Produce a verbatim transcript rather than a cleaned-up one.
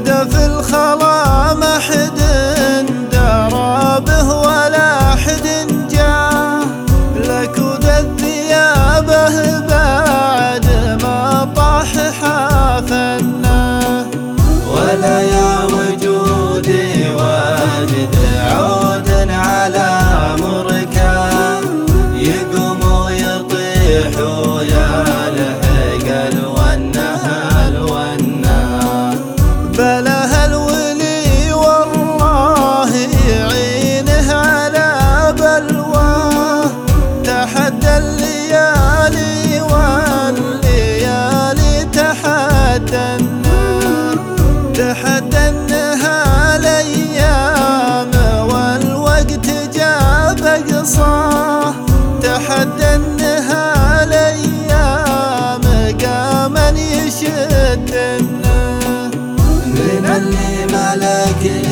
بدا في الخلا ما حد درى به ولا حد جاه، لكود الثيابه بعد ما طاح حافناه. ولا يا وجودي واجد عود على مركان، يقوم ويطيح ويا لحق الونه الونه. بله الولي والله يعينه على بلواه، تحدى الليالي والليالي تحدى النار، تحدى النها الايام والوقت جاب قصاه، تحدى النها الايام قام يشد النار. من اللي ملك